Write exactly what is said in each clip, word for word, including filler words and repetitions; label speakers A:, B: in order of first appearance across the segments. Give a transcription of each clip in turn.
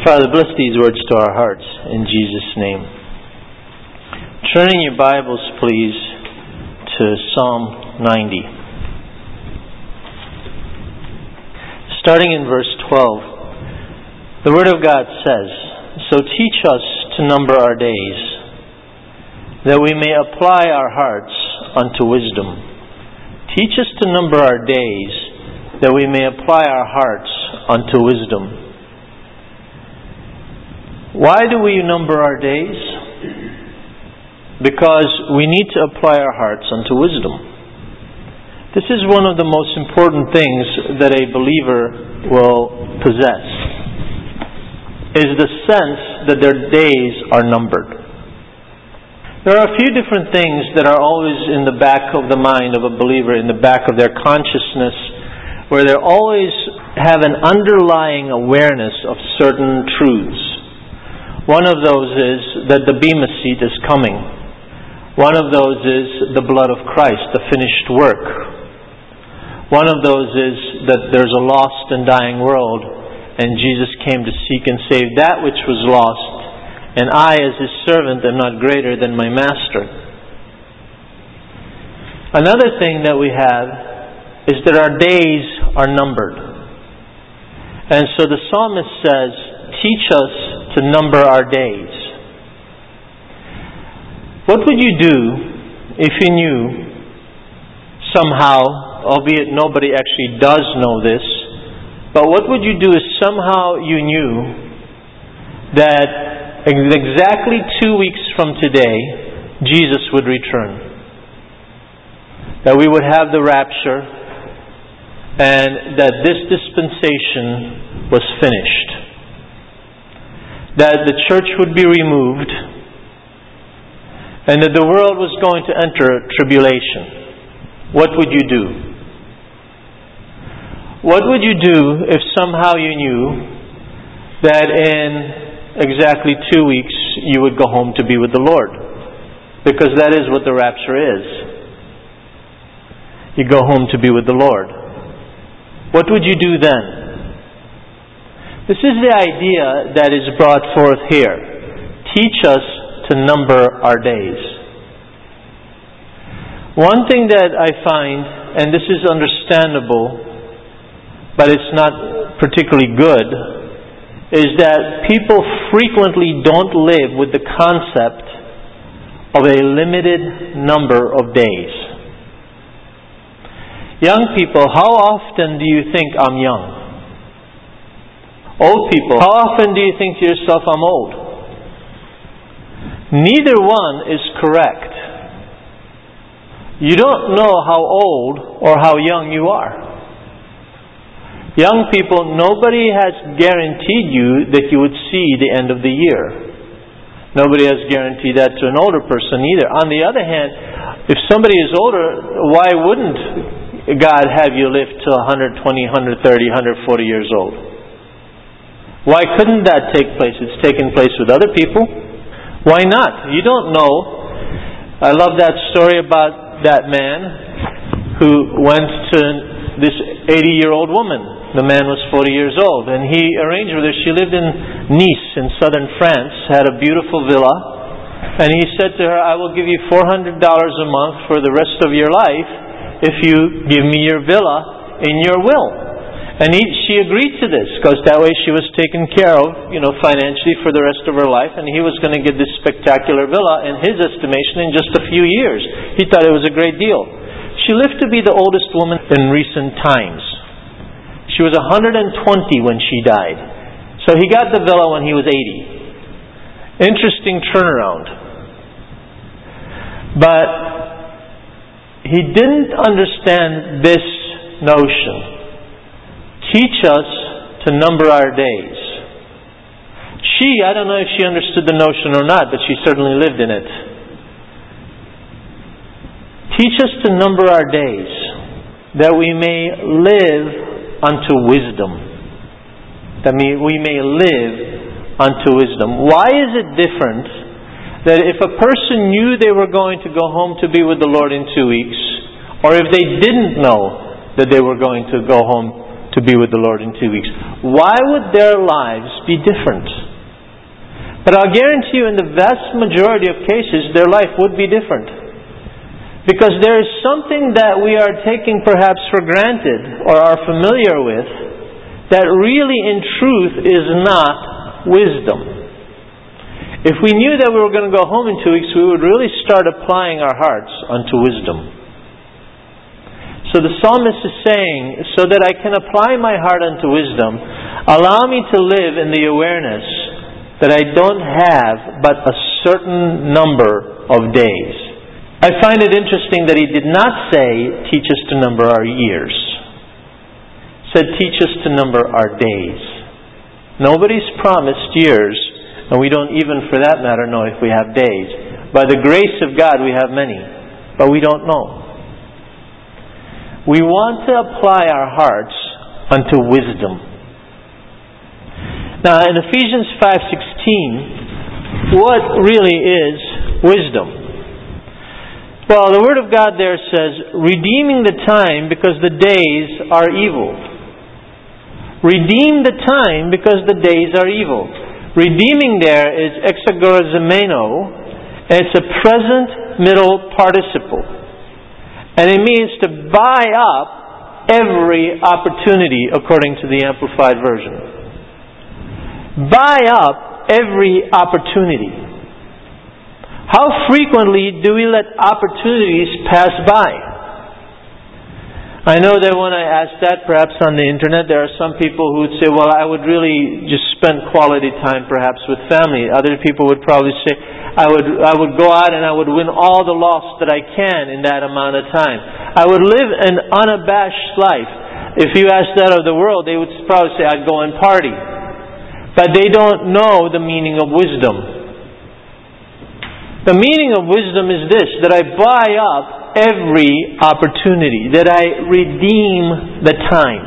A: Father, bless these words to our hearts in Jesus' name. Turning your Bibles, please, to Psalm ninety. Starting in verse twelve, the Word of God says, "So teach us to number our days, that we may apply our hearts unto wisdom." Teach us to number our days, that we may apply our hearts unto wisdom. Why do we number our days? Because we need to apply our hearts unto wisdom. This is one of the most important things that a believer will possess, is the sense that their days are numbered. There are a few different things that are always in the back of the mind of a believer, in the back of their consciousness, where they always have an underlying awareness of certain truths. One of those is that the Bema seat is coming. One of those is the blood of Christ, the finished work. One of those is that there's a lost and dying world, and Jesus came to seek and save that which was lost, and I, as His servant, am not greater than my Master. Another thing that we have is that our days are numbered. And so the psalmist says, "Teach us to number our days." What would you do if you knew somehow, albeit nobody actually does know this, but what would you do if somehow you knew that exactly two weeks from today, Jesus would return? That we would have the rapture, and that this dispensation was finished. That the church would be removed, and that the world was going to enter tribulation. What would you do? What would you do if somehow you knew that in exactly two weeks you would go home to be with the Lord? Because that is what the rapture is. You go home to be with the Lord. What would you do then? This is the idea that is brought forth here. Teach us to number our days. One thing that I find, and this is understandable, but it's not particularly good, is that people frequently don't live with the concept of a limited number of days. Young people, how often do you think I'm young? Old people, how often do you think to yourself, I'm old? Neither one is correct. You don't know how old or how young you are. Young people, nobody has guaranteed you that you would see the end of the year. Nobody has guaranteed that to an older person either. On the other hand, if somebody is older, why wouldn't God have you live to one hundred twenty, one hundred thirty, one hundred forty years old? Why couldn't that take place? It's taken place with other people. Why not? You don't know. I love that story about that man who went to this eighty-year-old woman. The man was forty years old, and he arranged with her. She lived in Nice in southern France, had a beautiful villa, and he said to her, "I will give you four hundred dollars a month for the rest of your life if you give me your villa in your will." And he, she agreed to this, because that way she was taken care of, you know, financially for the rest of her life, and he was going to get this spectacular villa, in his estimation, in just a few years. He thought it was a great deal. She lived to be the oldest woman in recent times. She was one hundred twenty when she died. So he got the villa when he was eighty. Interesting turnaround. But he didn't understand this notion. Teach us to number our days. She, I don't know if she understood the notion or not, but she certainly lived in it. Teach us to number our days, that we may live unto wisdom. That we may live unto wisdom. Why is it different that if a person knew they were going to go home to be with the Lord in two weeks, or if they didn't know that they were going to go home to be with the Lord in two weeks. Why would their lives be different? But I'll guarantee you in the vast majority of cases, their life would be different. Because there is something that we are taking perhaps for granted or are familiar with that really in truth is not wisdom. If we knew that we were going to go home in two weeks, we would really start applying our hearts unto wisdom. So the psalmist is saying, so that I can apply my heart unto wisdom, allow me to live in the awareness that I don't have but a certain number of days. I find it interesting that he did not say, teach us to number our years. He said, teach us to number our days. Nobody's promised years, and we don't even, for that matter, know if we have days. By the grace of God, we have many, but we don't know. We want to apply our hearts unto wisdom. Now, in Ephesians five sixteen, what really is wisdom? Well, the Word of God there says, redeeming the time because the days are evil. Redeem the time because the days are evil. Redeeming there is exagorazimeno, and it's a present middle participle. And it means to buy up every opportunity, according to the Amplified Version. Buy up every opportunity. How frequently do we let opportunities pass by? I know that when I ask that, perhaps on the internet, there are some people who would say, well, I would really just spend quality time perhaps with family. Other people would probably say, I would I would go out and I would win all the loss that I can in that amount of time. I would live an unabashed life. If you ask that of the world, they would probably say, I'd go and party. But they don't know the meaning of wisdom. The meaning of wisdom is this, that I buy up every opportunity, that I redeem the time,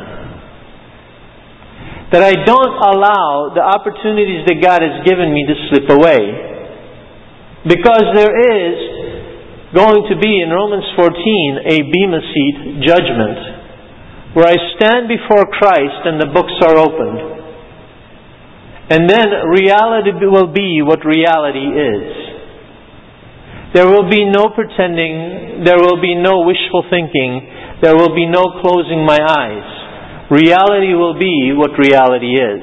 A: that I don't allow the opportunities that God has given me to slip away. Because there is going to be in Romans fourteen a Bema Seat judgment where I stand before Christ and the books are opened. And then reality will be what reality is. There will be no pretending, there will be no wishful thinking, there will be no closing my eyes. Reality will be what reality is.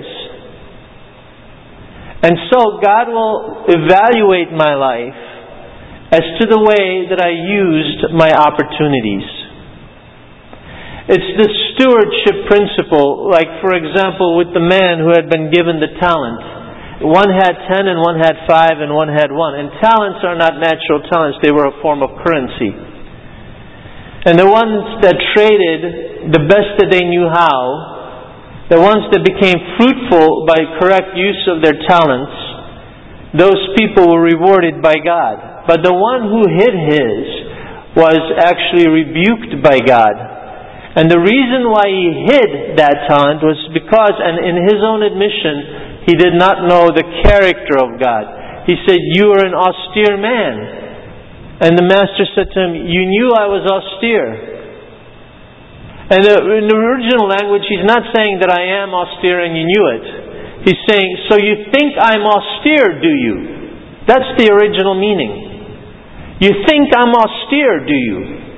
A: And so God will evaluate my life as to the way that I used my opportunities. It's the stewardship principle, like for example with the man who had been given the talent. One had ten and one had five and one had one. And talents are not natural talents, they were a form of currency. And the ones that traded the best that they knew how, the ones that became fruitful by correct use of their talents, those people were rewarded by God. But the one who hid his was actually rebuked by God. And the reason why he hid that talent was because, and in his own admission, he did not know the character of God. He said, you are an austere man. And the master said to him, you knew I was austere. And in the original language, he's not saying that I am austere and you knew it. He's saying, so you think I'm austere, do you? That's the original meaning. You think I'm austere, do you?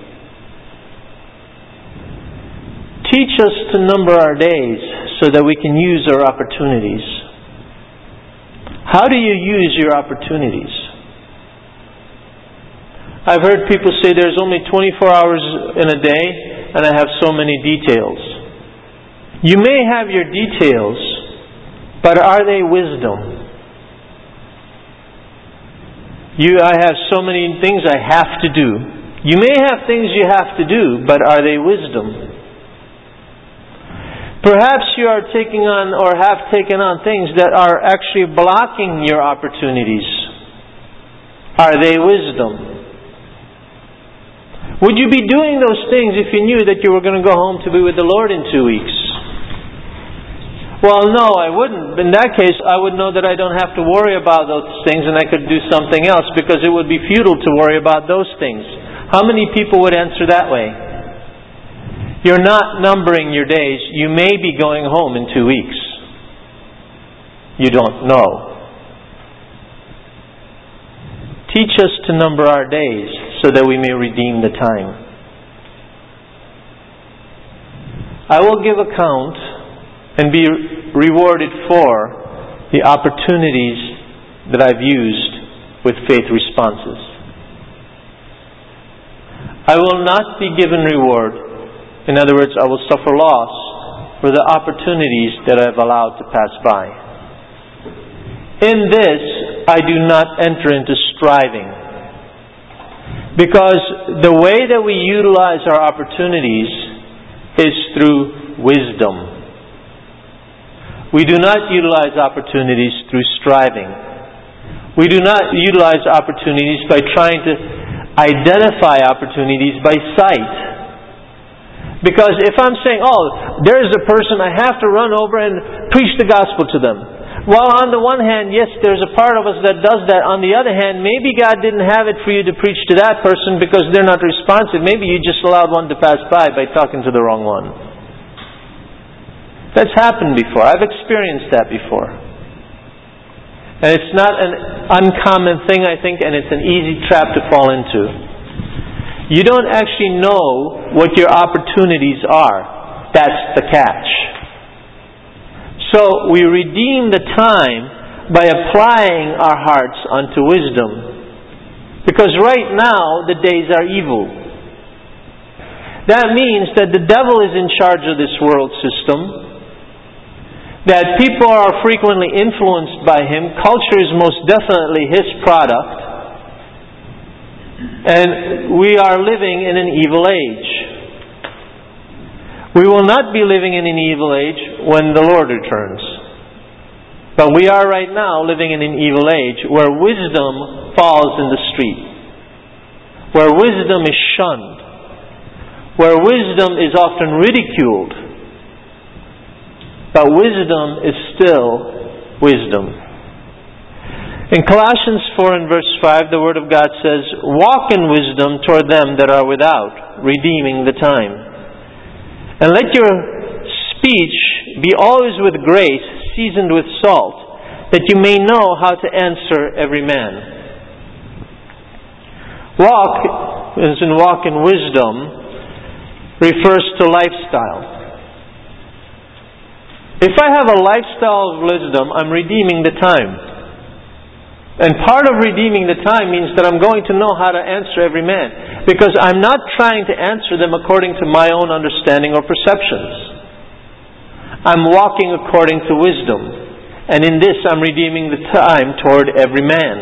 A: Teach us to number our days so that we can use our opportunities. How do you use your opportunities? I've heard people say there's only twenty-four hours in a day and I have so many details. You may have your details, but are they wisdom? You, I have so many things I have to do. You may have things you have to do, but are they wisdom? Perhaps you are taking on or have taken on things that are actually blocking your opportunities. Are they wisdom? Would you be doing those things if you knew that you were going to go home to be with the Lord in two weeks? Well, no, I wouldn't. In that case, I would know that I don't have to worry about those things and I could do something else because it would be futile to worry about those things. How many people would answer that way? You're not numbering your days. You may be going home in two weeks. You don't know. Teach us to number our days so that we may redeem the time. I will give account and be rewarded for the opportunities that I've used with faith responses. I will not be given reward. In other words, I will suffer loss for the opportunities that I've allowed to pass by. In this, I do not enter into striving. Because the way that we utilize our opportunities is through wisdom. We do not utilize opportunities through striving. We do not utilize opportunities by trying to identify opportunities by sight. Because if I'm saying, oh, there's a person, I have to run over and preach the gospel to them. Well, on the one hand, yes, there's a part of us that does that. On the other hand, maybe God didn't have it for you to preach to that person because they're not responsive. Maybe you just allowed one to pass by by talking to the wrong one. That's happened before. I've experienced that before. And it's not an uncommon thing, I think, and it's an easy trap to fall into. You don't actually know what your opportunities are. That's the catch. So we redeem the time by applying our hearts unto wisdom. Because right now the days are evil. That means that the devil is in charge of this world system. That people are frequently influenced by him. Culture is most definitely his product. And we are living in an evil age. We will not be living in an evil age when the Lord returns. But we are right now living in an evil age where wisdom falls in the street. Where wisdom is shunned. Where wisdom is often ridiculed. But wisdom is still wisdom. In Colossians four and verse five, the Word of God says, walk in wisdom toward them that are without, redeeming the time. And let your speech be always with grace, seasoned with salt, that you may know how to answer every man. Walk, as in walk in wisdom, refers to lifestyle. If I have a lifestyle of wisdom, I'm redeeming the time. And part of redeeming the time means that I'm going to know how to answer every man. Because I'm not trying to answer them according to my own understanding or perceptions. I'm walking according to wisdom. And in this I'm redeeming the time toward every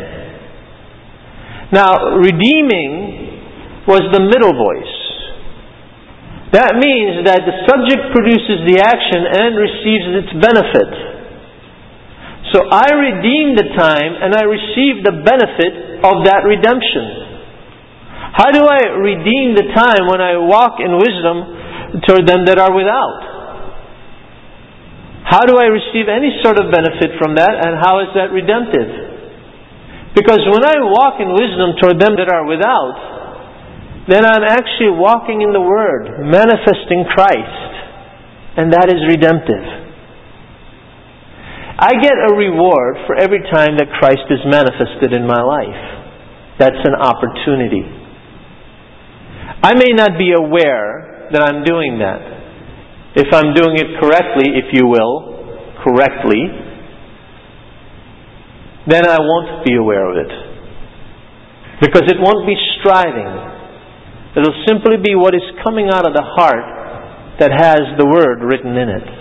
A: man. Now, redeeming was the middle voice. That means that the subject produces the action and receives its benefit. So I redeem the time and I receive the benefit of that redemption. How do I redeem the time when I walk in wisdom toward them that are without? How do I receive any sort of benefit from that, and how is that redemptive? Because when I walk in wisdom toward them that are without, then I'm actually walking in the Word, manifesting Christ, and that is redemptive. I get a reward for every time that Christ is manifested in my life. That's an opportunity. I may not be aware that I'm doing that. If I'm doing it correctly, if you will, correctly, then I won't be aware of it. Because it won't be striving. It'll simply be what is coming out of the heart that has the Word written in it.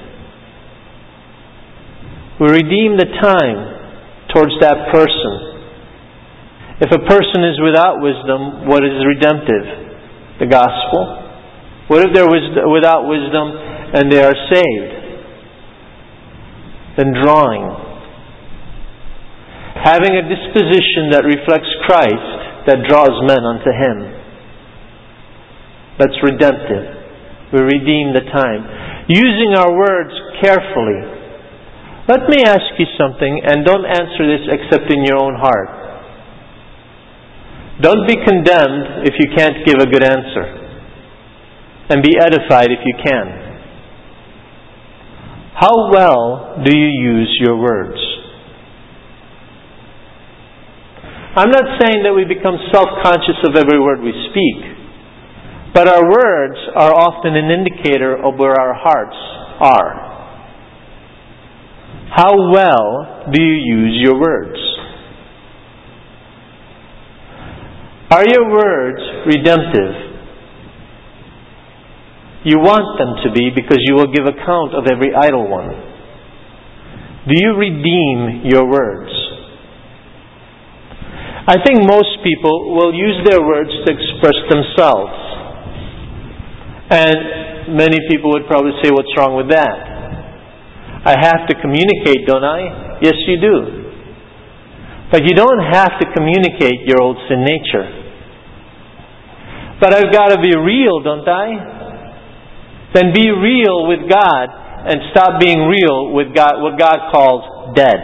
A: We redeem the time towards that person. If a person is without wisdom, what is redemptive? The gospel. What if they're without wisdom and they are saved? Then drawing. Having a disposition that reflects Christ, that draws men unto Him. That's redemptive. We redeem the time. Using our words carefully. Let me ask you something, and don't answer this except in your own heart. Don't be condemned if you can't give a good answer. and be edified if you can. How well do you use your words? I'm not saying that we become self-conscious of every word we speak, but our words are often an indicator of where our hearts are. How well do you use your words? Are your words redemptive? You want them to be because you will give account of every idle one. Do you redeem your words? I think most people will use their words to express themselves. And many people would probably say, what's wrong with that? I have to communicate, don't I? Yes, you do. But you don't have to communicate your old sin nature. But I've got to be real, don't I? Then be real with God and stop being real with God, what God calls dead.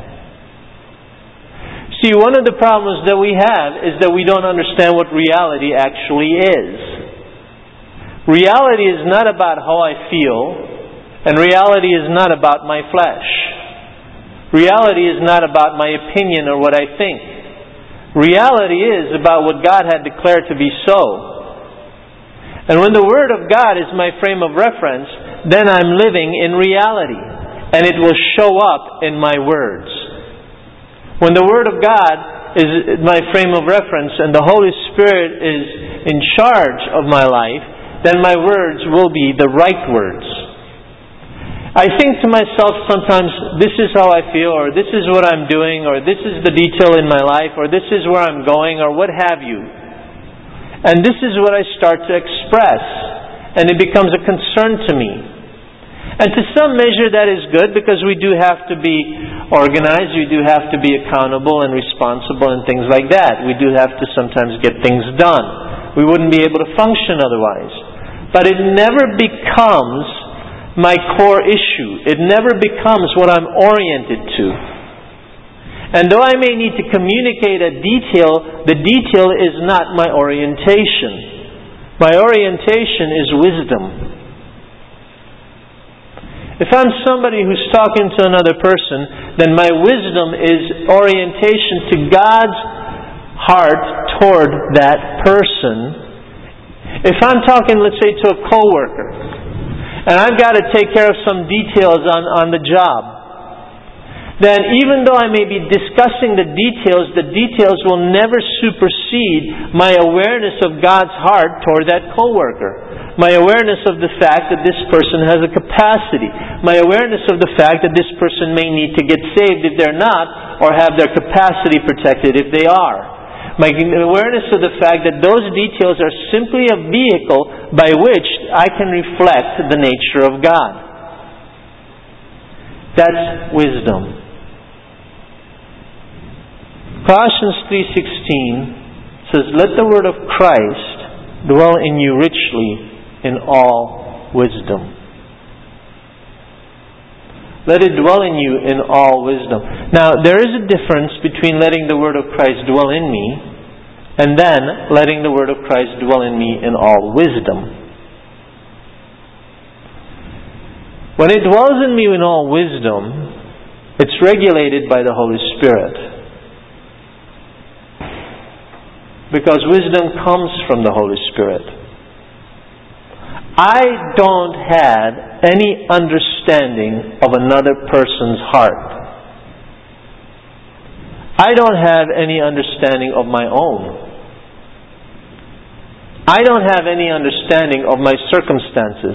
A: See, one of the problems that we have is that we don't understand what reality actually is. Reality is not about how I feel, and reality is not about my flesh. Reality is not about my opinion or what I think. Reality is about what God had declared to be so. And when the Word of God is my frame of reference, then I'm living in reality, and it will show up in my words. When the Word of God is my frame of reference and the Holy Spirit is in charge of my life, then my words will be the right words. I think to myself sometimes, this is how I feel, or this is what I'm doing, or this is the detail in my life, or this is where I'm going, or what have you. And this is what I start to express, and it becomes a concern to me. And to some measure that is good, because we do have to be organized, we do have to be accountable and responsible and things like that. We do have to sometimes get things done. We wouldn't be able to function otherwise. But it never becomes my core issue. It never becomes what I'm oriented to. And though I may need to communicate a detail, the detail is not my orientation. My orientation is wisdom. If I'm somebody who's talking to another person, then my wisdom is orientation to God's heart toward that person. If I'm talking, let's say, to a coworker, and I've got to take care of some details on, on the job, then even though I may be discussing the details, the details will never supersede my awareness of God's heart toward that coworker. My awareness of the fact that this person has a capacity. My awareness of the fact that this person may need to get saved if they're not, or have their capacity protected if they are. My awareness of the fact that those details are simply a vehicle by which I can reflect the nature of God. That's wisdom. Colossians three sixteen says, "Let the word of Christ dwell in you richly in all wisdom." Let it dwell in you in all wisdom. Now, there is a difference between letting the word of Christ dwell in me and then letting the word of Christ dwell in me in all wisdom. When it dwells in me in all wisdom, it's regulated by the Holy Spirit. Because wisdom comes from the Holy Spirit. I don't have any understanding of another person's heart. I don't have any understanding of my own. I don't have any understanding of my circumstances.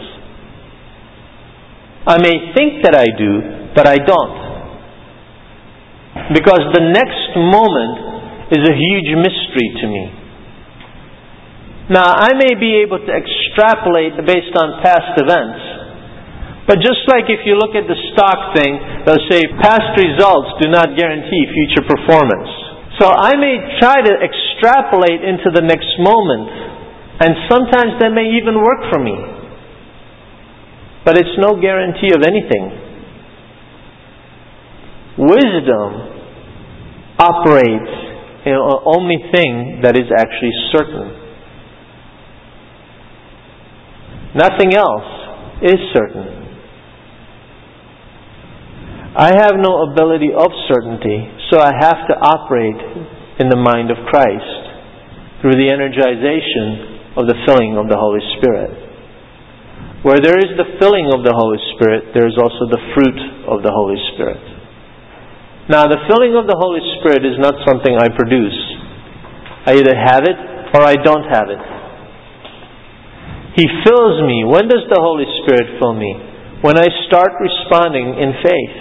A: I may think that I do, but I don't. Because the next moment is a huge mystery to me. Now, I may be able to extrapolate based on past events, but just like if you look at the stock thing, they'll say past results do not guarantee future performance. So I may try to extrapolate into the next moment, and sometimes that may even work for me. But it's no guarantee of anything. Wisdom operates in the only thing that is actually certain. Nothing else is certain. I have no ability of certainty, so I have to operate in the mind of Christ through the energization of the filling of the Holy Spirit. Where there is the filling of the Holy Spirit, there is also the fruit of the Holy Spirit. Now, the filling of the Holy Spirit is not something I produce. I either have it or I don't have it. He fills me. When does the Holy Spirit fill me? When I start responding in faith.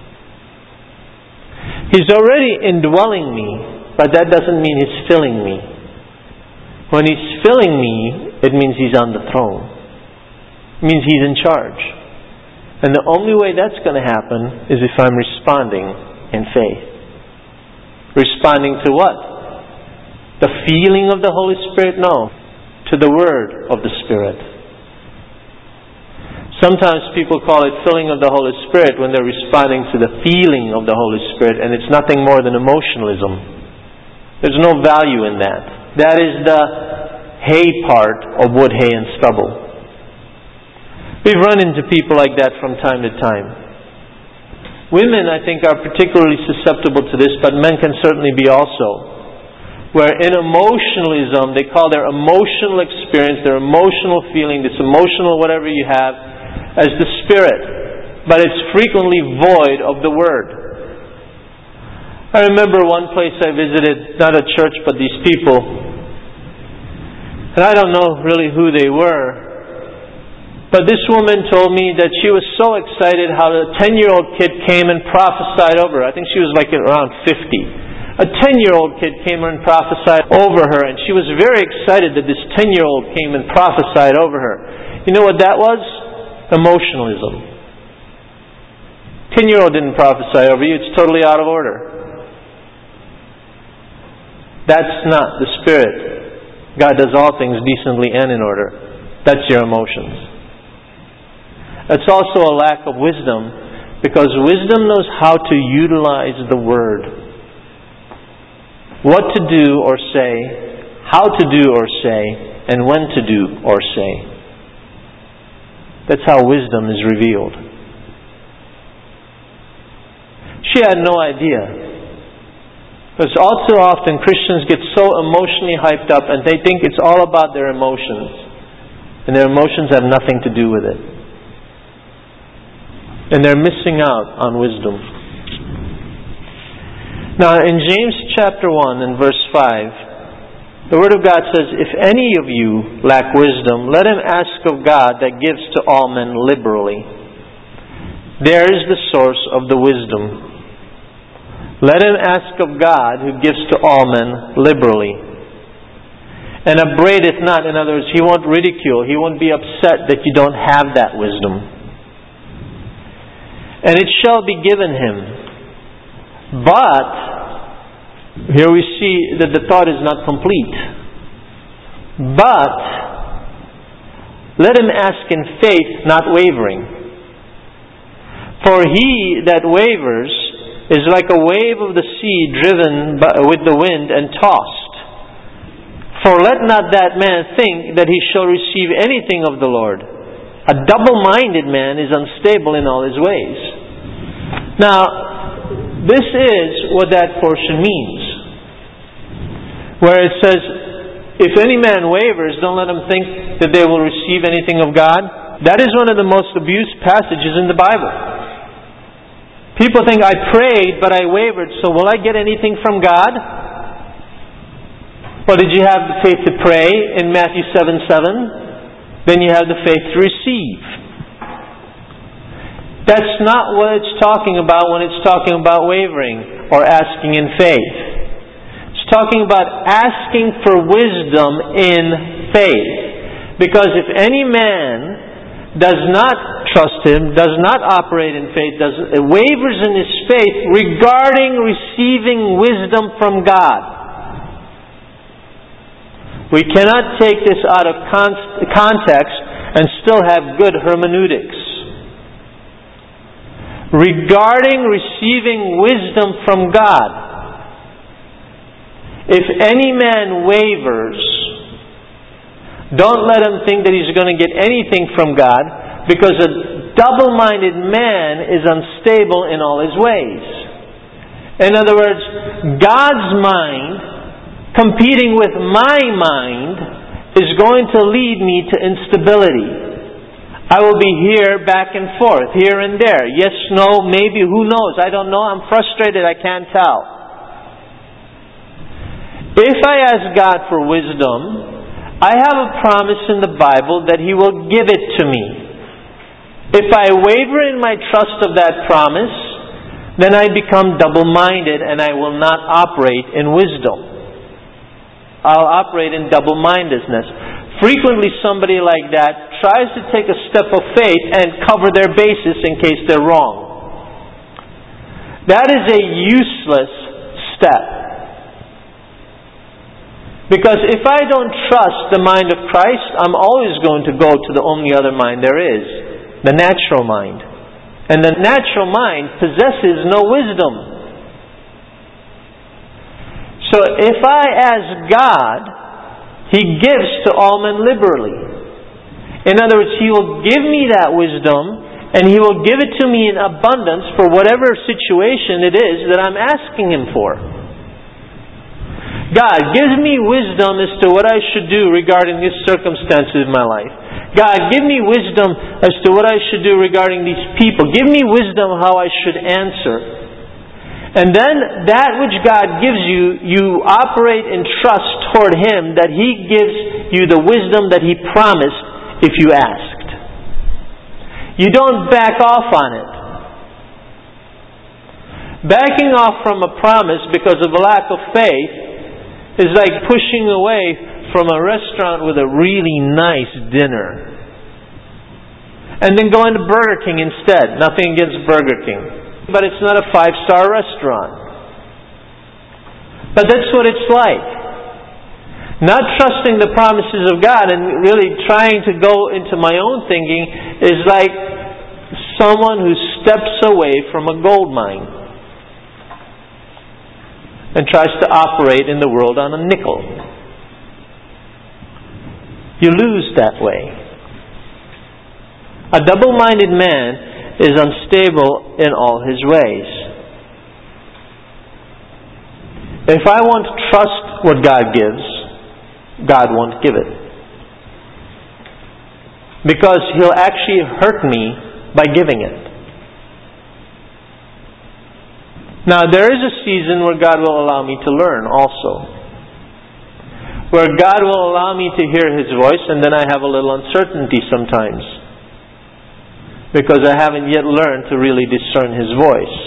A: He's already indwelling me, but that doesn't mean He's filling me. When He's filling me, it means He's on the throne. It means He's in charge. And the only way that's going to happen is if I'm responding in faith. Responding to what? The feeling of the Holy Spirit? No. To the Word of the Spirit. Sometimes people call it filling of the Holy Spirit when they're responding to the feeling of the Holy Spirit, and it's nothing more than emotionalism. There's no value in that. That is the hay part of wood, hay, and stubble. We've run into people like that from time to time. Women, I think, are particularly susceptible to this, but men can certainly be also. Where in emotionalism, they call their emotional experience, their emotional feeling, this emotional whatever you have, as the Spirit. But it's frequently void of the Word. I remember one place I visited, not a church, but these people. And I don't know really who they were. But this woman told me that she was so excited how a ten-year-old kid came and prophesied over her. I think she was like around fifty. A ten-year-old kid came and prophesied over her, and she was very excited that this ten-year-old came and prophesied over her. You know what that was? Emotionalism. Ten-year-old didn't prophesy over you. It's totally out of order. That's not the Spirit. God does all things decently and in order. That's your emotions. It's also a lack of wisdom, because wisdom knows how to utilize the Word. What to do or say, how to do or say, and when to do or say. That's how wisdom is revealed. She had no idea. Because all too often Christians get so emotionally hyped up and they think it's all about their emotions. And their emotions have nothing to do with it. And they're missing out on wisdom. Now in James chapter one and verse five, the Word of God says, "If any of you lack wisdom, let him ask of God that gives to all men liberally." There is the source of the wisdom. Let him ask of God who gives to all men liberally. And upbraideth not. In other words, He won't ridicule. He won't be upset that you don't have that wisdom. And it shall be given him. But, here we see that the thought is not complete. But, let him ask in faith, not wavering. For he that wavers is like a wave of the sea driven by, with the wind and tossed. For let not that man think that he shall receive anything of the Lord. A double-minded man is unstable in all his ways. Now, this is what that portion means. Where it says, if any man wavers, don't let him think that they will receive anything of God. That is one of the most abused passages in the Bible. People think, I prayed, but I wavered, so will I get anything from God? Well, did you have the faith to pray in Matthew seven seven? Then you have the faith to receive. That's not what it's talking about when it's talking about wavering or asking in faith. It's talking about asking for wisdom in faith. Because if any man does not trust Him, does not operate in faith, does wavers in his faith regarding receiving wisdom from God. We cannot take this out of context and still have good hermeneutics. Regarding receiving wisdom from God, if any man wavers, Don't let him think that he's going to get anything from God, because a double-minded man is unstable in all his ways. In other words, God's mind competing with my mind is going to lead me to instability. I will be here, back and forth, here and there. Yes, no, maybe, who knows? I don't know. I'm frustrated. I can't tell. If I ask God for wisdom, I have a promise in the Bible that He will give it to me. If I waver in my trust of that promise, then I become double-minded and I will not operate in wisdom. I'll operate in double-mindedness. Frequently somebody like that tries to take a step of faith and cover their bases in case they're wrong. That is a useless step. Because if I don't trust the mind of Christ, I'm always going to go to the only other mind there is, the natural mind. And the natural mind possesses no wisdom. So if I ask God, He gives to all men liberally. In other words, He will give me that wisdom, and He will give it to me in abundance for whatever situation it is that I'm asking Him for. God, give me wisdom as to what I should do regarding these circumstances in my life. God, give me wisdom as to what I should do regarding these people. Give me wisdom how I should answer. And then that which God gives you, you operate in trust toward Him that He gives you the wisdom that He promised if you asked. You don't back off on it. Backing off from a promise because of a lack of faith is like pushing away from a restaurant with a really nice dinner and then going to Burger King instead. Nothing against Burger King, but it's not a five-star restaurant. But that's what it's like. Not trusting the promises of God and really trying to go into my own thinking is like someone who steps away from a gold mine and tries to operate in the world on a nickel. You lose that way. A double-minded man is unstable in all his ways. If I want to trust what God gives, God won't give it. Because He'll actually hurt me by giving it. Now, there is a season where God will allow me to learn also. Where God will allow me to hear His voice, and then I have a little uncertainty sometimes. Because I haven't yet learned to really discern His voice.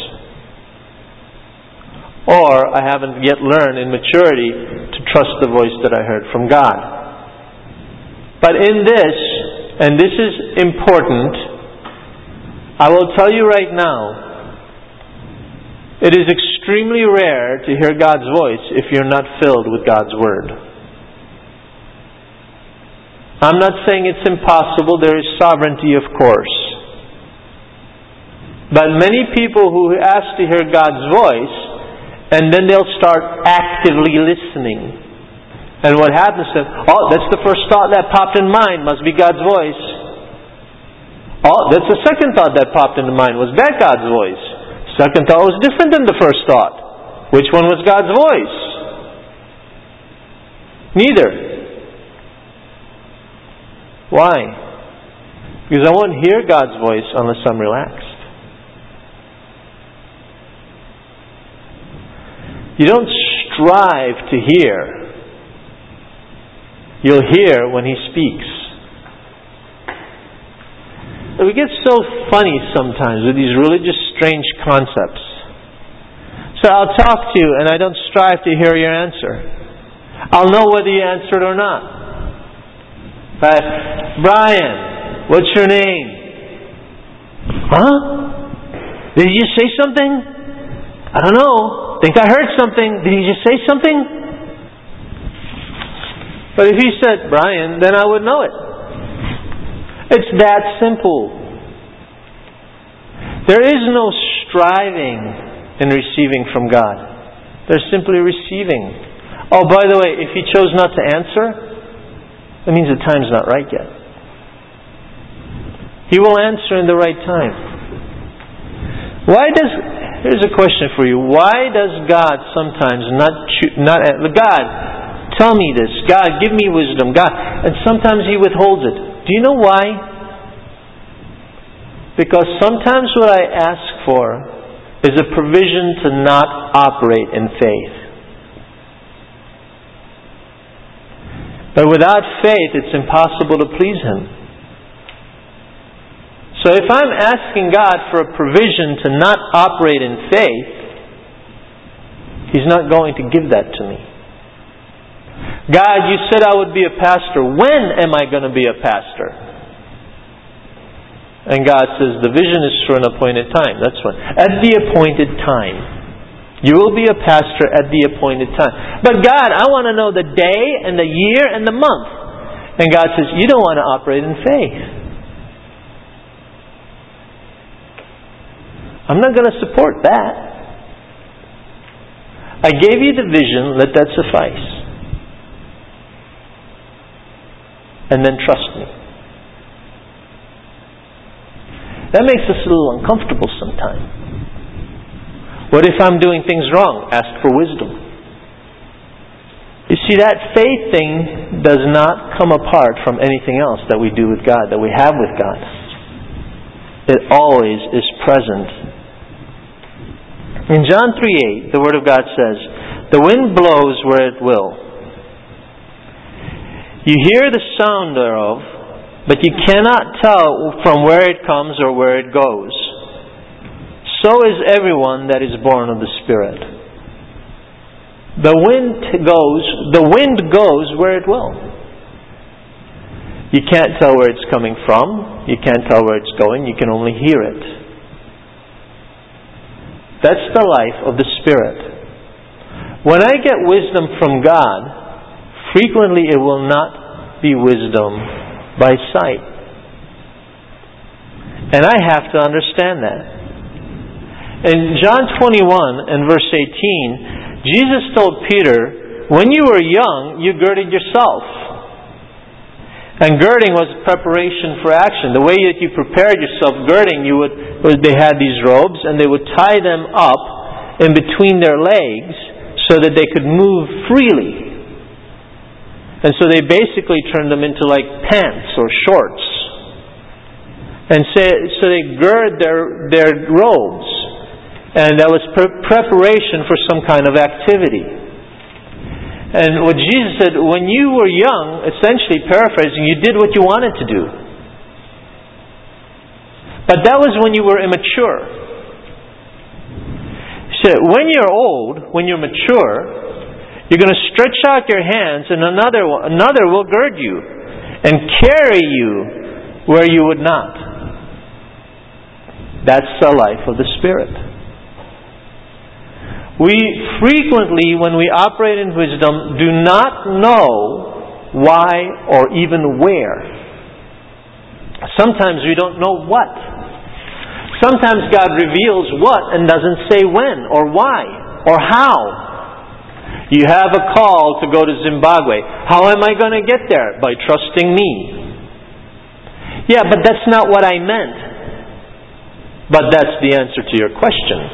A: Or I haven't yet learned in maturity to trust the voice that I heard from God. But in this, and this is important, I will tell you right now, it is extremely rare to hear God's voice if you're not filled with God's Word. I'm not saying it's impossible. There is sovereignty, of course. But many people who ask to hear God's voice, and then they'll start actively listening. And what happens is, oh, that's the first thought that popped in mind, must be God's voice. Oh, that's the second thought that popped into mind, was that God's voice? Second thought was different than the first thought. Which one was God's voice? Neither. Why? Because I won't hear God's voice unless I'm relaxed. You don't strive to hear. You'll hear when He speaks. We get so funny sometimes with these religious strange concepts. So I'll talk to you and I don't strive to hear your answer. I'll know whether you answered or not. Right? Brian, what's your name? Huh? Did you just say something? I don't know. Think I heard something. Did he just say something? But if he said Brian, then I would know it. It's that simple. There is no striving in receiving from God. There's simply receiving. Oh, by the way, if He chose not to answer, That means the time's not right yet. He will answer in the right time. Why does... Here's a question for you. Why does God sometimes not... Cho- not God, tell me this. God, give me wisdom. God, and sometimes He withholds it. Do you know why? Because sometimes what I ask for is a provision to not operate in faith. But without faith, it's impossible to please Him. So if I'm asking God for a provision to not operate in faith, He's not going to give that to me. God, you said I would be a pastor. When am I going to be a pastor? And God says, the vision is for an appointed time. That's when. At the appointed time. You will be a pastor at the appointed time. But God, I want to know the day and the year and the month. And God says, you don't want to operate in faith. I'm not going to support that. I gave you the vision, let that suffice. And then trust me. That makes us a little uncomfortable sometimes. What if I'm doing things wrong? Ask for wisdom. You see, that faith thing does not come apart from anything else that we do with God, that we have with God. It always is present. In John three eight, the Word of God says, the wind blows where it will. You hear the sound thereof, but you cannot tell from where it comes or where it goes. So is everyone that is born of the Spirit. The wind goes, the wind goes where it will. You can't tell where it's coming from. You can't tell where it's going. You can only hear it. That's the life of the Spirit. When I get wisdom from God, frequently it will not be wisdom by sight. And I have to understand that. In John twenty-one and verse eighteen, Jesus told Peter, when you were young, you girded yourself. And girding was preparation for action. The way that you prepared yourself, girding, you would, they had these robes and they would tie them up in between their legs so that they could move freely. And so they basically turned them into like pants or shorts. And so, so they gird their, their robes. And that was pre- preparation for some kind of activity. And what Jesus said, when you were young, essentially paraphrasing, you did what you wanted to do. But that was when you were immature. He said, when you're old, when you're mature, you're going to stretch out your hands and another, another will gird you and carry you where you would not. That's the life of the Spirit. We frequently, when we operate in wisdom, do not know why or even where. Sometimes we don't know what. Sometimes God reveals what and doesn't say when or why or how. You have a call to go to Zimbabwe. How am I going to get there? By trusting me. Yeah, but that's not what I meant. But that's the answer to your question.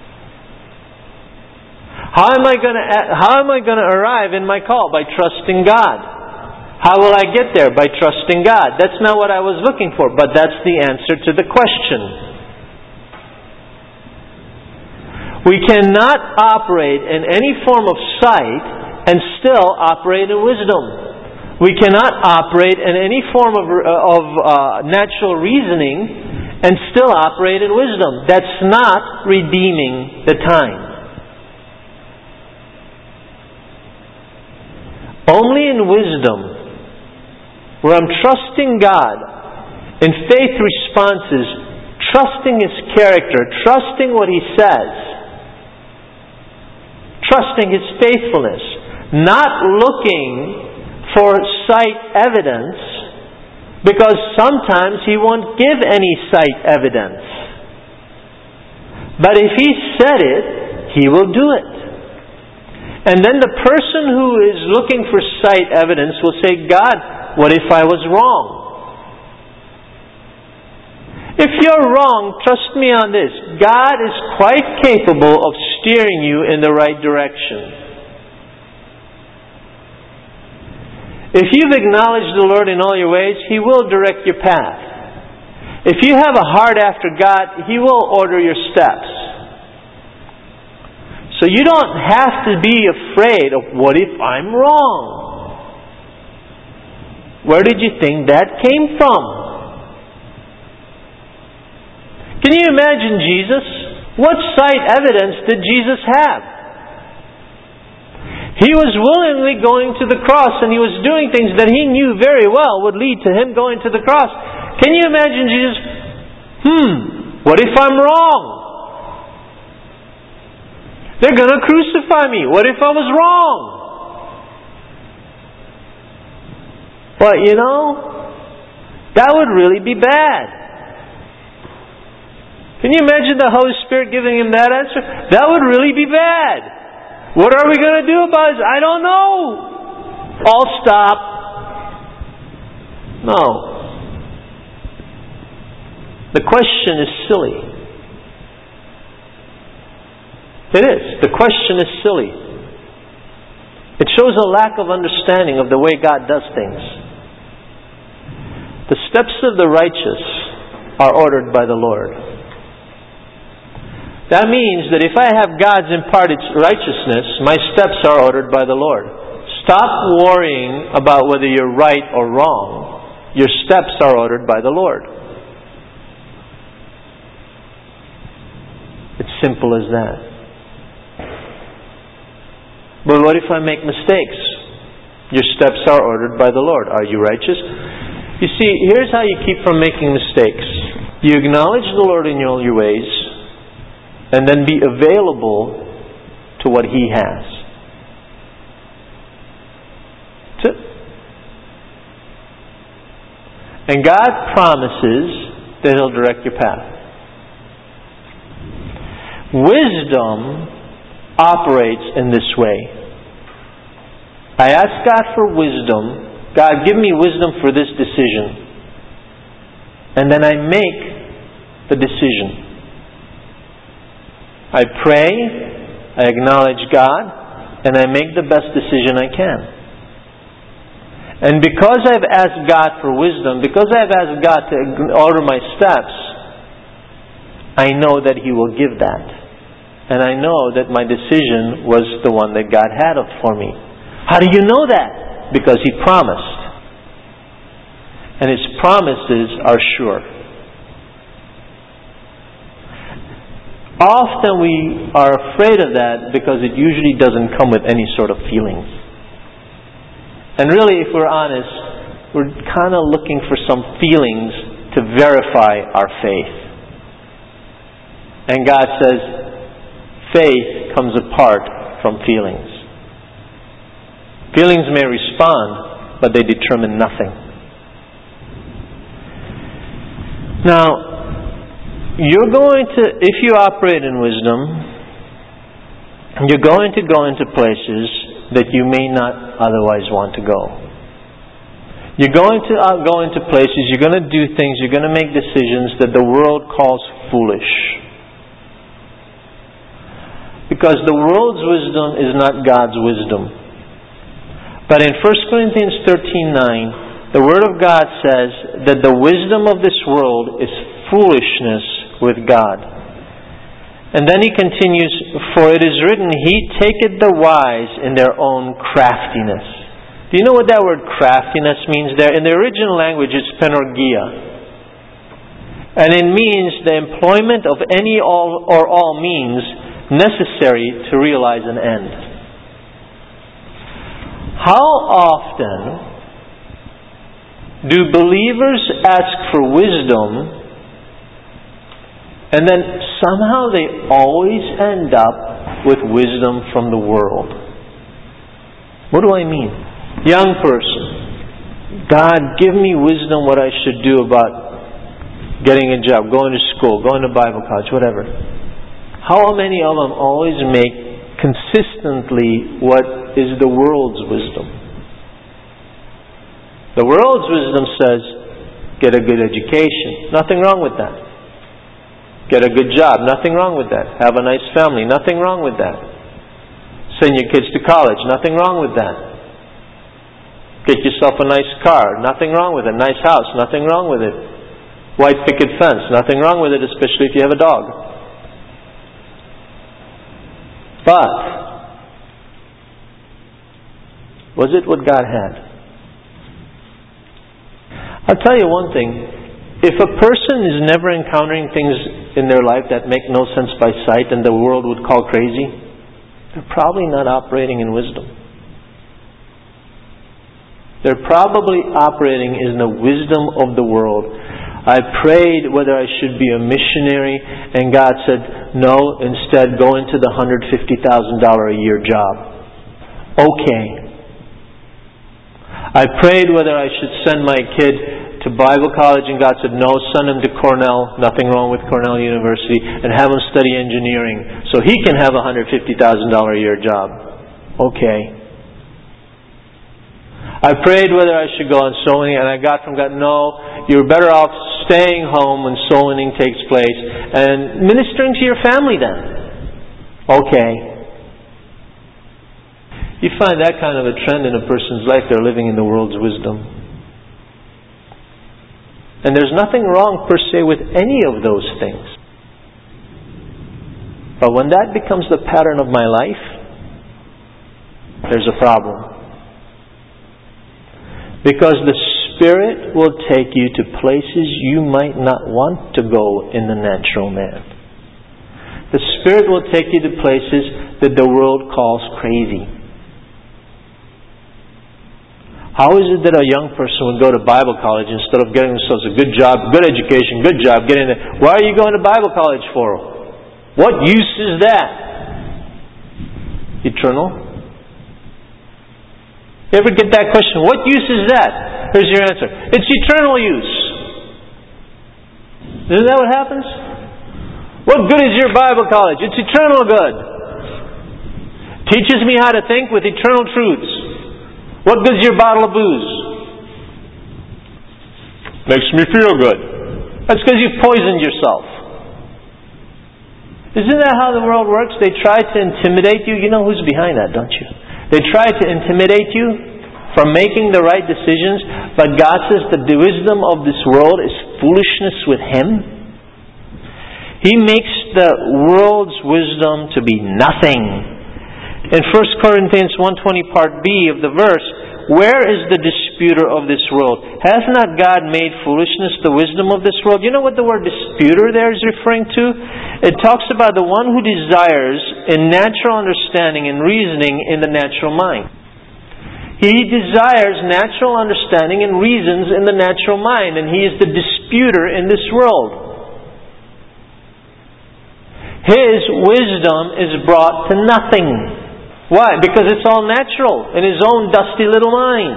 A: How am I going to how am I going to arrive in my call? By trusting God. How will I get there? By trusting God. That's not what I was looking for, but that's the answer to the question. We cannot operate in any form of sight and still operate in wisdom. We cannot operate in any form of, of uh, natural reasoning and still operate in wisdom. That's not redeeming the time. Only in wisdom, where I'm trusting God in faith responses, trusting His character, trusting what He says, trusting His faithfulness, not looking for sight evidence, because sometimes He won't give any sight evidence. But if He said it, He will do it. And then the person who is looking for sight evidence will say, God, What if I was wrong? If you're wrong, trust me on this. God is quite capable of steering you in the right direction. If you've acknowledged the Lord in all your ways, He will direct your path. If you have a heart after God, He will order your steps. So you don't have to be afraid of, what if I'm wrong? Where did you think that came from? Can you imagine Jesus? What sight evidence did Jesus have? He was willingly going to the cross, and He was doing things that He knew very well would lead to Him going to the cross. Can you imagine Jesus? Hmm, what if I'm wrong? They're going to crucify me. What if I was wrong? But you know, that would really be bad. Can you imagine the Holy Spirit giving Him that answer? That would really be bad. What are we going to do about it? I don't know. I'll stop. No. The question is silly. It is. The question is silly. It shows a lack of understanding of the way God does things. The steps of the righteous are ordered by the Lord. That means that if I have God's imparted righteousness, my steps are ordered by the Lord. Stop worrying about whether you're right or wrong. Your steps are ordered by the Lord. It's simple as that. But what if I make mistakes? Your steps are ordered by the Lord. Are you righteous? You see, here's how you keep from making mistakes. You acknowledge the Lord in all your ways, and then be available to what He has. That's it. And God promises that He'll direct your path. Wisdom operates in this way. I ask God for wisdom. God, give me wisdom for this decision. And then I make the decision. I pray, I acknowledge God, and I make the best decision I can. And because I've asked God for wisdom, because I've asked God to order my steps, I know that He will give that. And I know that my decision was the one that God had for me. How do you know that? Because He promised. And His promises are sure. Often we are afraid of that because it usually doesn't come with any sort of feelings. And really, if we're honest, we're kind of looking for some feelings to verify our faith. And God says, faith comes apart from feelings. Feelings may respond, but they determine nothing. Now, you're going to, if you operate in wisdom, you're going to go into places that you may not otherwise want to go. You're going to go into places, you're going to do things, you're going to make decisions that the world calls foolish. Because the world's wisdom is not God's wisdom. But in First Corinthians thirteen nine, the Word of God says that the wisdom of this world is foolishness with God. And then he continues, for it is written, He taketh the wise in their own craftiness. Do you know what that word craftiness means there? In the original language it's penorgia. And it means the employment of any all or all means necessary to realize an end. How often do believers ask for wisdom, and then somehow they always end up with wisdom from the world? What do I mean? Young person, God, give me wisdom what I should do about getting a job, going to school, going to Bible college, whatever. How many of them always make consistently what is the world's wisdom? The world's wisdom says, get a good education. Nothing wrong with that. Get a good job. Nothing wrong with that. Have a nice family. Nothing wrong with that. Send your kids to college. Nothing wrong with that. Get yourself a nice car. Nothing wrong with it. Nice house. Nothing wrong with it. White picket fence. Nothing wrong with it, especially if you have a dog. But, was it what God had? I'll tell you one thing. If a person is never encountering things in their life that make no sense by sight and the world would call crazy, they're probably not operating in wisdom. They're probably operating in the wisdom of the world. I prayed whether I should be a missionary, and God said, no, instead go into the one hundred fifty thousand dollars a year job. Okay. I prayed whether I should send my kid to Bible college, and God said, no, send him to Cornell, nothing wrong with Cornell University, and have him study engineering so he can have a one hundred fifty thousand dollars a year job. Okay. I prayed whether I should go on soul winning, and I got from God, no, you're better off staying home when soul winning takes place and ministering to your family then. Okay. You find that kind of a trend in a person's life, they're living in the world's wisdom. And there's nothing wrong per se with any of those things. But when that becomes the pattern of my life, there's a problem. Because the Spirit will take you to places you might not want to go in the natural man. The Spirit will take you to places that the world calls crazy. How is it that a young person would go to Bible college instead of getting themselves a good job, good education, good job, getting there? Why are you going to Bible college for? What use is that? Eternal? You ever get that question? What use is that? Here's your answer. It's eternal use. Isn't that what happens? What good is your Bible college? It's eternal good. Teaches me how to think with eternal truths. What good's your bottle of booze? Makes me feel good. That's because you've poisoned yourself. Isn't that how the world works? They try to intimidate you. You know who's behind that, don't you? They try to intimidate you from making the right decisions, but God says that the wisdom of this world is foolishness with Him. He makes the world's wisdom to be nothing. In First Corinthians one twenty part B of the verse, where is the disputer of this world? Has not God made foolishness the wisdom of this world? You know what the word disputer there is referring to? It talks about the one who desires in natural understanding and reasoning in the natural mind. He desires natural understanding and reasons in the natural mind, and he is the disputer in this world. His wisdom is brought to nothing. Why? Because it's all natural in his own dusty little mind.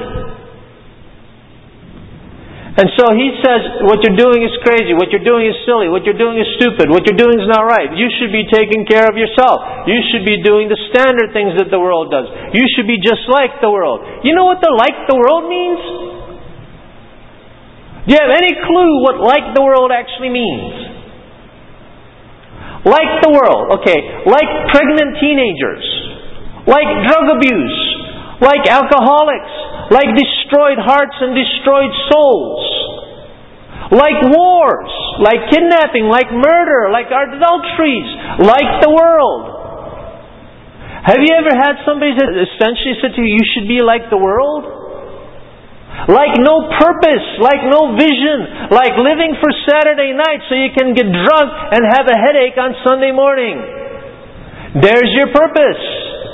A: And so he says, what you're doing is crazy, what you're doing is silly, what you're doing is stupid, what you're doing is not right. You should be taking care of yourself. You should be doing the standard things that the world does. You should be just like the world. You know what the like the world means? Do you have any clue what like the world actually means? Like the world, okay, like pregnant teenagers, like drug abuse, like alcoholics, like destroyed hearts and destroyed souls, like wars, like kidnapping, like murder, like adulteries, like the world. Have you ever had somebody that essentially said to you, you should be like the world? Like no purpose, like no vision, like living for Saturday night so you can get drunk and have a headache on Sunday morning. There's your purpose.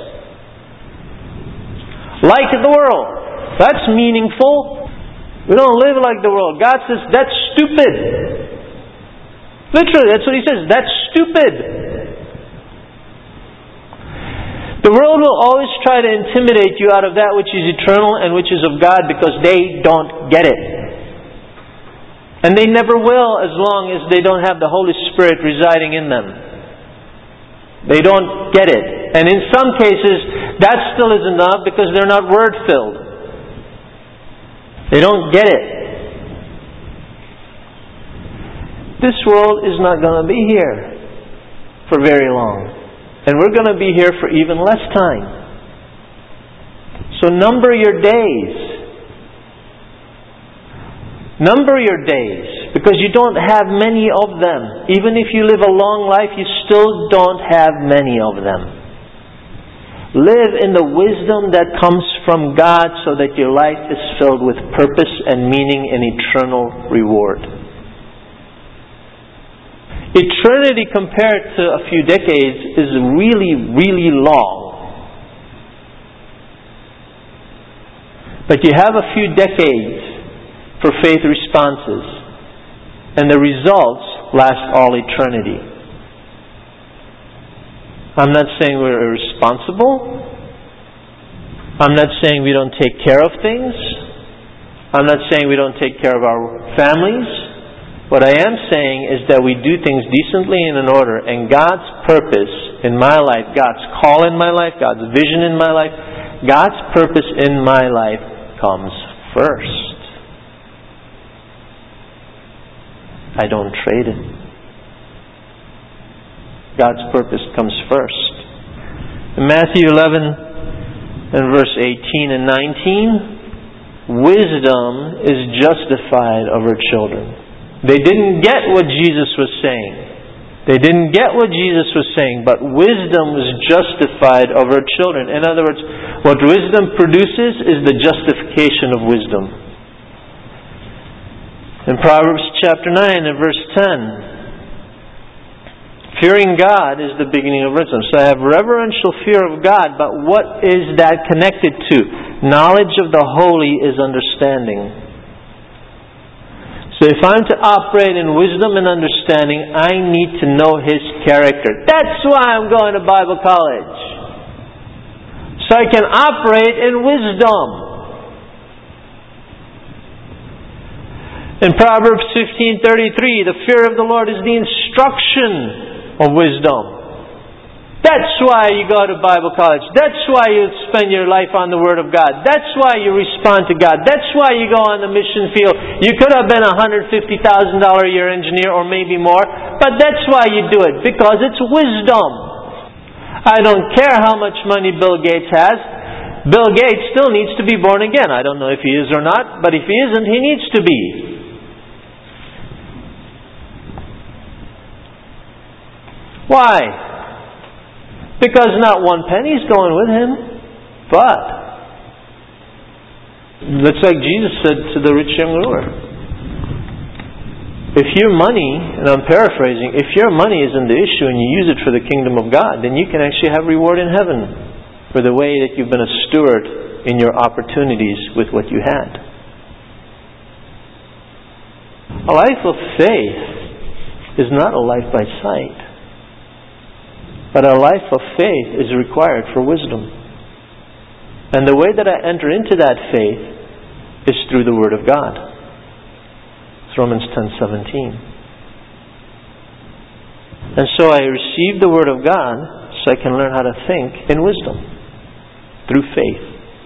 A: Like the world. That's meaningful. We don't live like the world. God says, that's stupid. Literally, that's what He says. That's stupid. The world will always try to intimidate you out of that which is eternal and which is of God because they don't get it. And they never will as long as they don't have the Holy Spirit residing in them. They don't get it. And in some cases, that still isn't enough because they're not Word-filled. They don't get it. This world is not going to be here for very long. And we're going to be here for even less time. So number your days. Number your days. Because you don't have many of them. Even if you live a long life, you still don't have many of them. Live in the wisdom that comes from God so that your life is filled with purpose and meaning and eternal reward. Eternity compared to a few decades is really, really long. But you have a few decades for faith responses, and the results last all eternity. I'm not saying we're irresponsible. I'm not saying we don't take care of things. I'm not saying we don't take care of our families. What I am saying is that we do things decently and in order, and God's purpose in my life, God's call in my life, God's vision in my life, God's purpose in my life comes first. I don't trade it. God's purpose comes first. In Matthew eleven and verse eighteen and nineteen, wisdom is justified of her children. They didn't get what Jesus was saying. They didn't get what Jesus was saying, but wisdom was justified of her children. In other words, what wisdom produces is the justification of wisdom. In Proverbs chapter nine and verse ten, fearing God is the beginning of wisdom. So I have reverential fear of God, but what is that connected to? Knowledge of the holy is understanding. So if I'm to operate in wisdom and understanding, I need to know His character. That's why I'm going to Bible college. So I can operate in wisdom. In Proverbs fifteen thirty-three, the fear of the Lord is the instruction of wisdom. That's why you go to Bible college. That's why you spend your life on the Word of God. That's why you respond to God. That's why you go on the mission field. You could have been a one hundred fifty thousand dollars a year engineer or maybe more, but that's why you do it, because it's wisdom. I don't care how much money Bill Gates has. Bill Gates still needs to be born again. I don't know if he is or not, but if he isn't, he needs to be. Why? Because not one penny is going with him. But that's like Jesus said to the rich young ruler. If your money, and I'm paraphrasing, if your money isn't the issue and you use it for the kingdom of God, then you can actually have reward in heaven for the way that you've been a steward in your opportunities with what you had. A life of faith is not a life by sight. But a life of faith is required for wisdom. And the way that I enter into that faith is through the Word of God. It's Romans ten seventeen. And so I receive the Word of God so I can learn how to think in wisdom through faith.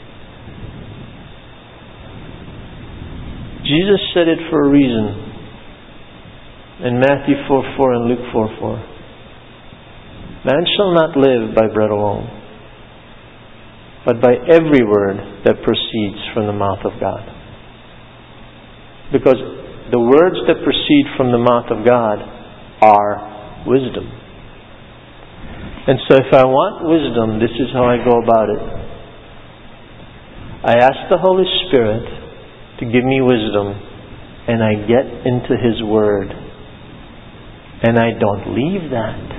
A: Jesus said it for a reason in Matthew four four and Luke four four. Man shall not live by bread alone, but by every word that proceeds from the mouth of God. Because the words that proceed from the mouth of God are wisdom. And so if I want wisdom, this is how I go about it. I ask the Holy Spirit to give me wisdom, and I get into His Word. And I don't leave that.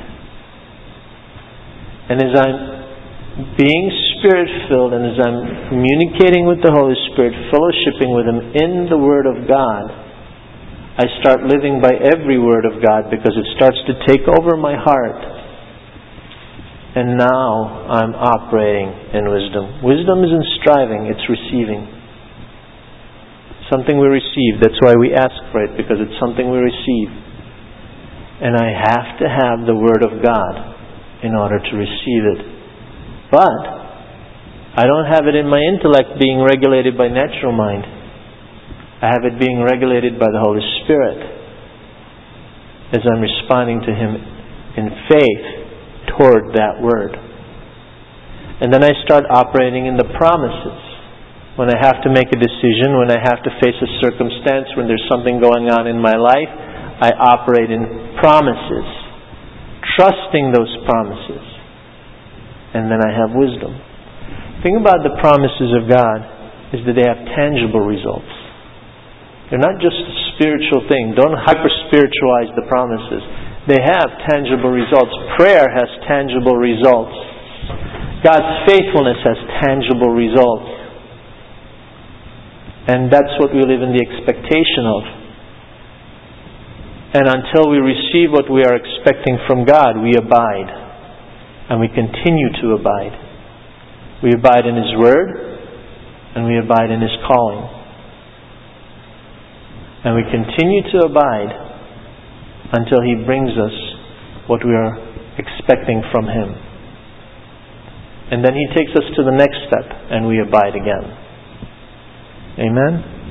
A: And as I'm being Spirit-filled and as I'm communicating with the Holy Spirit, fellowshipping with Him in the Word of God, I start living by every Word of God because it starts to take over my heart. And now I'm operating in wisdom. Wisdom isn't striving, it's receiving. Something we receive. That's why we ask for it, because it's something we receive. And I have to have the Word of God in order to receive it. But I don't have it in my intellect being regulated by natural mind. I have it being regulated by the Holy Spirit as I'm responding to Him in faith toward that Word. And then I start operating in the promises. When I have to make a decision, when I have to face a circumstance, when there's something going on in my life, I operate in promises, trusting those promises. And then I have wisdom. The thing about the promises of God is that they have tangible results. They're not just a spiritual thing. Don't hyper-spiritualize the promises. They have tangible results. Prayer has tangible results. God's faithfulness has tangible results. And that's what we live in the expectation of. And until we receive what we are expecting from God, we abide. And we continue to abide. We abide in His Word, and we abide in His calling. And we continue to abide until He brings us what we are expecting from Him. And then He takes us to the next step, and we abide again. Amen?